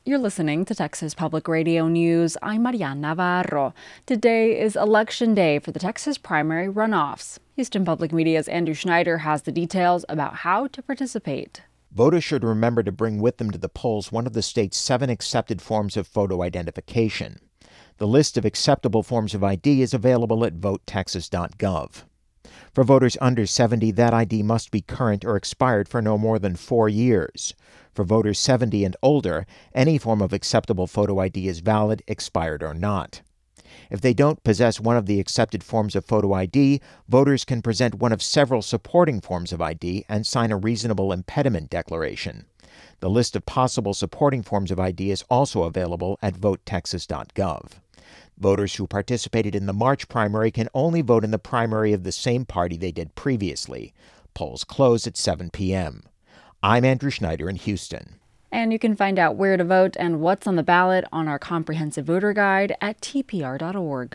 You're listening to Texas Public Radio News. I'm Mariana Navarro. Today is Election Day for the Texas primary runoffs. Houston Public Media's Andrew Schneider has the details about how to participate. Voters should remember to bring with them to the polls one of the state's 7 accepted forms of photo identification. The list of acceptable forms of ID is available at votetexas.gov. For voters under 70, that ID must be current or expired for no more than 4 years. For voters 70 and older, any form of acceptable photo ID is valid, expired or not. If they don't possess one of the accepted forms of photo ID, voters can present one of several supporting forms of ID and sign a reasonable impediment declaration. The list of possible supporting forms of ID is also available at votetexas.gov. Voters who participated in the March primary can only vote in the primary of the same party they did previously. Polls close at 7 p.m. I'm Andrew Schneider in Houston. And you can find out where to vote and what's on the ballot on our comprehensive voter guide at tpr.org.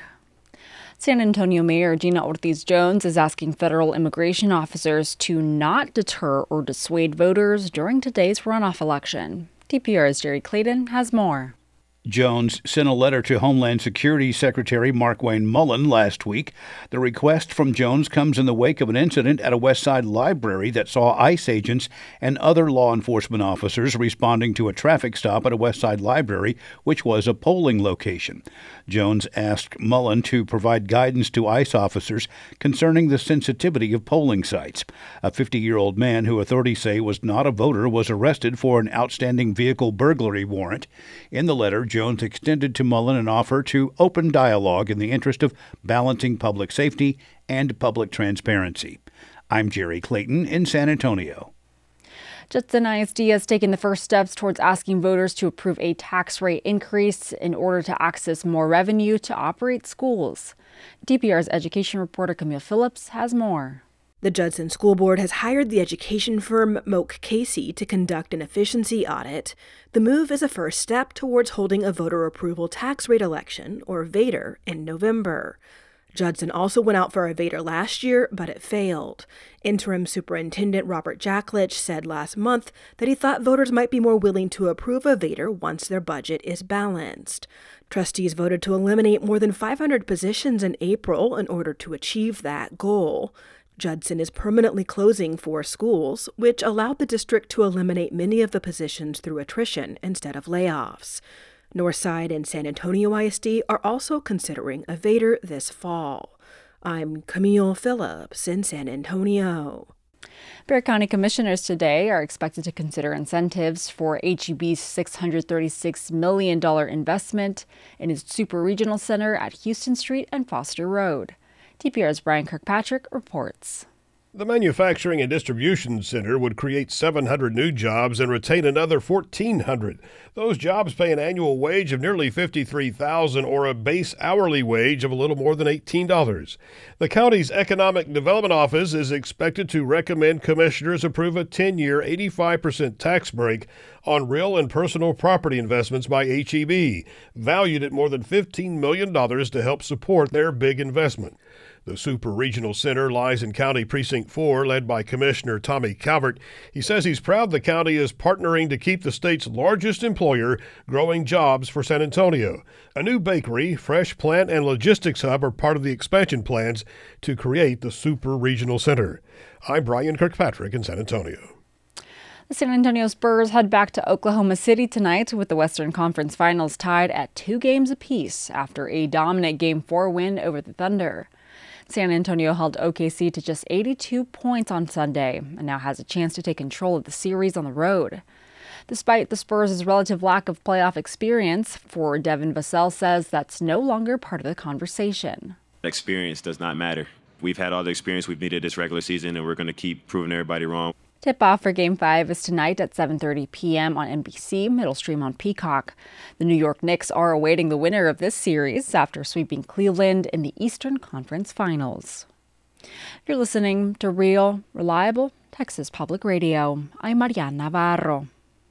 San Antonio Mayor Gina Ortiz-Jones is asking federal immigration officers to not deter or dissuade voters during today's runoff election. TPR's Jerry Clayton has more. Jones sent a letter to Homeland Security Secretary Markwayne Mullin last week. The request from Jones comes in the wake of an incident at a Westside library that saw ICE agents and other law enforcement officers responding to a traffic stop at a Westside library, which was a polling location. Jones asked Mullin to provide guidance to ICE officers concerning the sensitivity of polling sites. A 50-year-old man who authorities say was not a voter was arrested for an outstanding vehicle burglary warrant. In the letter, Jones extended to Mullin an offer to open dialogue in the interest of balancing public safety and public transparency. I'm Jerry Clayton in San Antonio. Judson ISD has taken the first steps towards asking voters to approve a tax rate increase in order to access more revenue to operate schools. TPR's education reporter Camille Phillips has more. The Judson School Board has hired the education firm Moak Casey to conduct an efficiency audit. The move is a first step towards holding a voter approval tax rate election, or VATER, in November. Judson also went out for a VATER last year, but it failed. Interim Superintendent Robert Jacklich said last month that he thought voters might be more willing to approve a VATER once their budget is balanced. Trustees voted to eliminate more than 500 positions in April in order to achieve that goal. Judson is permanently closing 4 schools, which allowed the district to eliminate many of the positions through attrition instead of layoffs. Northside and San Antonio ISD are also considering a VATER this fall. I'm Camille Phillips in San Antonio. Bexar County commissioners today are expected to consider incentives for HEB's $636 million investment in its super regional center at Houston Street and Foster Road. TPR's Brian Kirkpatrick reports. The Manufacturing and Distribution Center would create 700 new jobs and retain another 1,400. Those jobs pay an annual wage of nearly $53,000 or a base hourly wage of a little more than $18. The county's Economic Development Office is expected to recommend commissioners approve a 10-year 85% tax break on real and personal property investments by HEB, valued at more than $15 million to help support their big investment. The Super Regional Center lies in County Precinct 4, led by Commissioner Tommy Calvert. He says he's proud the county is partnering to keep the state's largest employer growing jobs for San Antonio. A new bakery, fresh plant, and logistics hub are part of the expansion plans to create the Super Regional Center. I'm Brian Kirkpatrick in San Antonio. The San Antonio Spurs head back to Oklahoma City tonight with the Western Conference Finals tied at 2 games apiece after a dominant Game 4 win over the Thunder. San Antonio held OKC to just 82 points on Sunday and now has a chance to take control of the series on the road. Despite the Spurs' relative lack of playoff experience, forward Devin Vassell says that's no longer part of the conversation. Experience does not matter. We've had all the experience we've needed this regular season, and we're going to keep proving everybody wrong. Tip-off for Game 5 is tonight at 7:30 p.m. on NBC. It'll stream on Peacock. The New York Knicks are awaiting the winner of this series after sweeping Cleveland in the Eastern Conference Finals. You're listening to Real, Reliable Texas Public Radio. I'm Mariana Navarro.